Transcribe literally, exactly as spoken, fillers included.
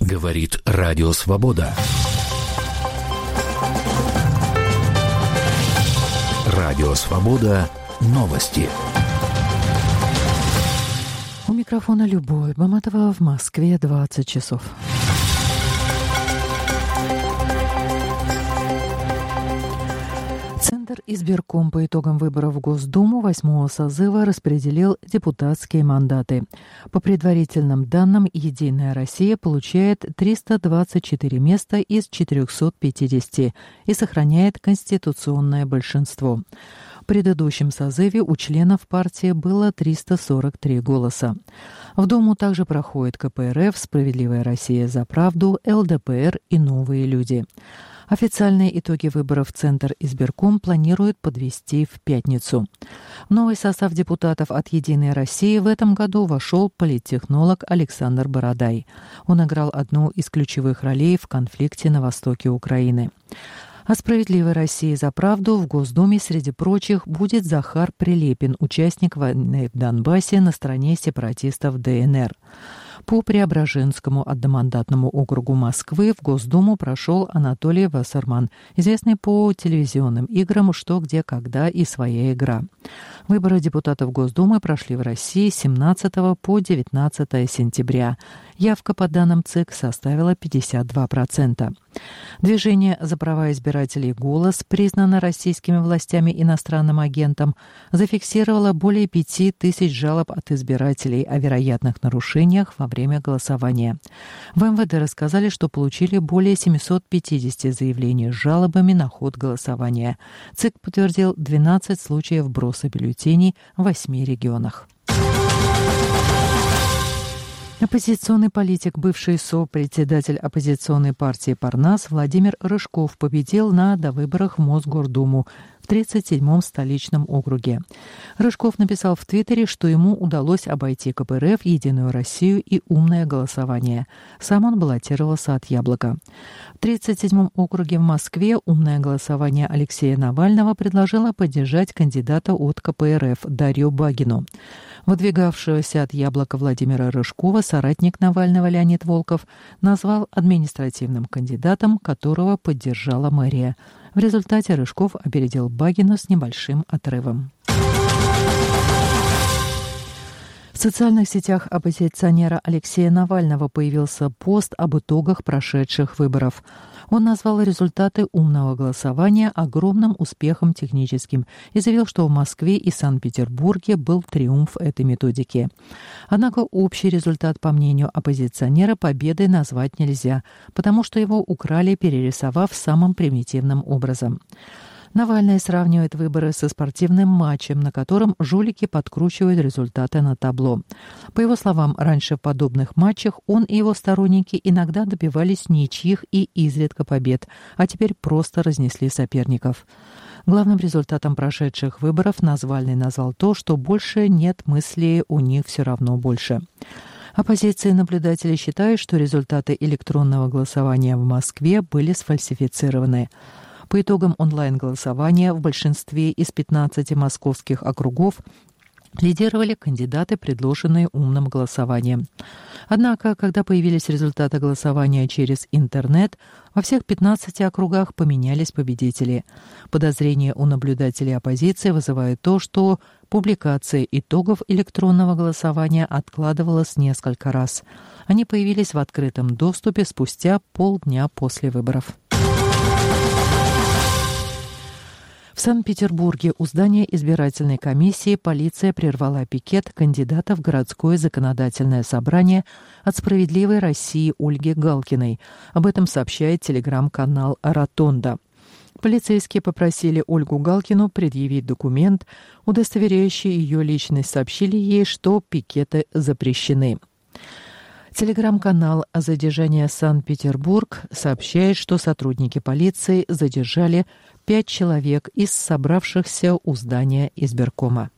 Говорит Радио Свобода. Радио Свобода. Новости. У микрофона Любовь Баматова, в Москве двадцать часов. Центр избирком по итогам выборов в Госдуму восьмого созыва распределил депутатские мандаты. По предварительным данным, «Единая Россия» получает триста двадцать четыре места из четырехсот пятидесяти и сохраняет конституционное большинство. В предыдущем созыве у членов партии было триста сорок три голоса. В Думу также проходят ка пэ эр эф, «Справедливая Россия за правду», эл дэ пэ эр и «Новые люди». Официальные итоги выборов Центр избирком планирует подвести в пятницу. В новый состав депутатов от «Единой России» в этом году вошел политтехнолог Александр Бородай. Он играл одну из ключевых ролей в конфликте на востоке Украины. О «Справедливой России за правду» в Госдуме, среди прочих, будет Захар Прилепин, участник войны в Донбассе на стороне сепаратистов дэ эн эр. По Преображенскому одномандатному округу Москвы в Госдуму прошел Анатолий Вассерман, известный по телевизионным играм «Что, где, когда» и «Своя игра». Выборы депутатов Госдумы прошли в России с семнадцатого по девятнадцатое сентября. Явка по данным ЦИК составила пятьдесят два процента. Движение «За права избирателей «Голос», признано российскими властями иностранным агентом, зафиксировало более пяти тысяч жалоб от избирателей о вероятных нарушениях во время голосования. В эм вэ дэ рассказали, что получили более семисот пятидесяти заявлений с жалобами на ход голосования. ЦИК подтвердил двенадцать случаев броса бюллетеней в восьми регионах. Оппозиционный политик, бывший сопредседатель оппозиционной партии «Парнас» Владимир Рыжков победил на довыборах в Мосгордуму в тридцать седьмом столичном округе. Рыжков написал в Твиттере, что ему удалось обойти ка пэ эр эф, «Единую Россию» и «Умное голосование». Сам он баллотировался от «Яблока». В тридцать седьмом округе в Москве «Умное голосование» Алексея Навального предложило поддержать кандидата от ка пэ эр эф Дарью Багину. Выдвигавшегося от «Яблока» Владимира Рыжкова соратник Навального Леонид Волков назвал административным кандидатом, которого поддержала мэрия. В результате Рыжков опередил Багина с небольшим отрывом. В социальных сетях оппозиционера Алексея Навального появился пост об итогах прошедших выборов. Он назвал результаты умного голосования огромным успехом техническим и заявил, что в Москве и Санкт-Петербурге был триумф этой методики. Однако общий результат, по мнению оппозиционера, победой назвать нельзя, потому что его украли, перерисовав самым примитивным образом. Навальный сравнивает выборы со спортивным матчем, на котором жулики подкручивают результаты на табло. По его словам, раньше в подобных матчах он и его сторонники иногда добивались ничьих и изредка побед, а теперь просто разнесли соперников. Главным результатом прошедших выборов Навальный назвал то, что больше нет мысли «у них все равно больше». Оппозиция и наблюдатели считают, что результаты электронного голосования в Москве были сфальсифицированы. По итогам онлайн-голосования в большинстве из пятнадцати московских округов лидировали кандидаты, предложенные умным голосованием. Однако, когда появились результаты голосования через интернет, во всех пятнадцати округах поменялись победители. Подозрения у наблюдателей оппозиции вызывает то, что публикация итогов электронного голосования откладывалась несколько раз. Они появились в открытом доступе спустя полдня после выборов. В Санкт-Петербурге у здания избирательной комиссии полиция прервала пикет кандидата в городское законодательное собрание от «Справедливой России» Ольги Галкиной. Об этом сообщает телеграм-канал «Ротонда». Полицейские попросили Ольгу Галкину предъявить документ, удостоверяющий ее личность, сообщили ей, что пикеты запрещены. Телеграм-канал «Задержание Санкт-Петербург» сообщает, что сотрудники полиции задержали пять человек из собравшихся у здания избиркома.